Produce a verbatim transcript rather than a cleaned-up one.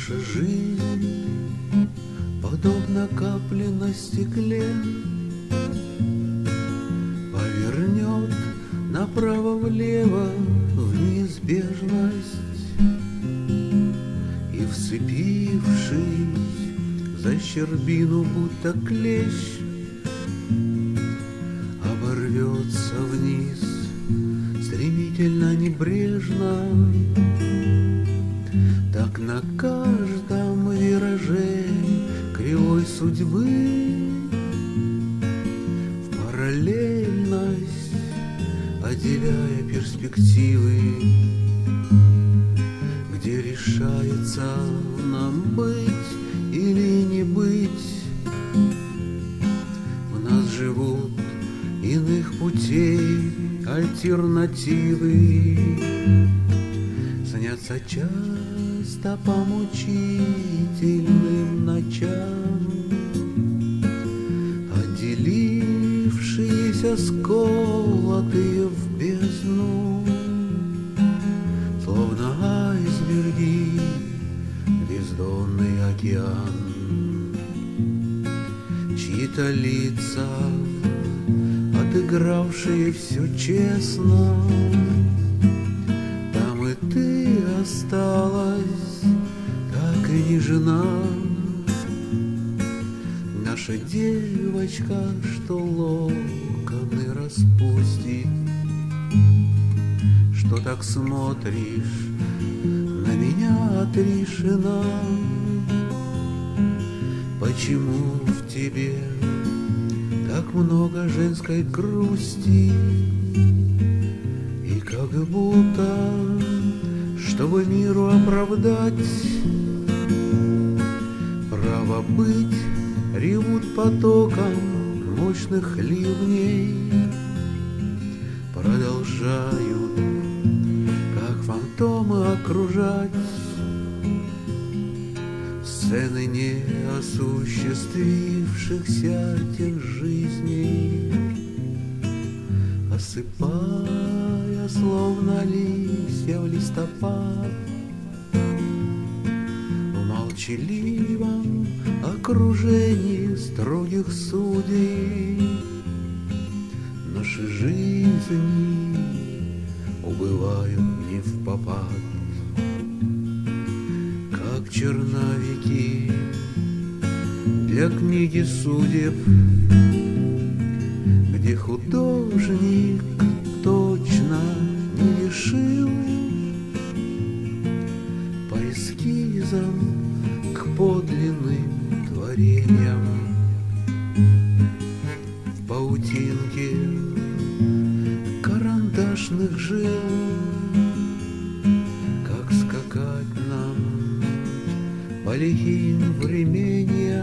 Наша жизнь подобно капле на стекле, повернет направо-влево в неизбежность, и, вцепившись за щербину, будто клещ, оборвется вниз стремительно, небрежно. Так на каждом вираже кривой судьбы в параллельность, отделяя перспективы, где решается нам быть или не быть. В нас живут иных путей альтернативы, снятся часто по мучительным ночам, отделившиеся, сколотые в бездну, словно айсберги, бездонный океан. Чьи-то лица, отыгравшие все честно, там и ты осталась, так и не жена. Наша девочка, что локоны распустит, что так смотришь на меня отрешена. Почему в тебе так много женской грусти? И как будто, чтобы миру оправдать право быть, ревут потоком мощных ливней, продолжают, как фантомы, окружать сцены неосуществившихся тех жизней, осыпая, словно листья в листопад, в молчаливом окружении строгих судей. Наши жизни убывают не впопад, как черновики для книги судеб, где художник точно не решил по эскизам к подлинным творениям. В паутинке карандашных жил, как скакать нам по лихим временьям,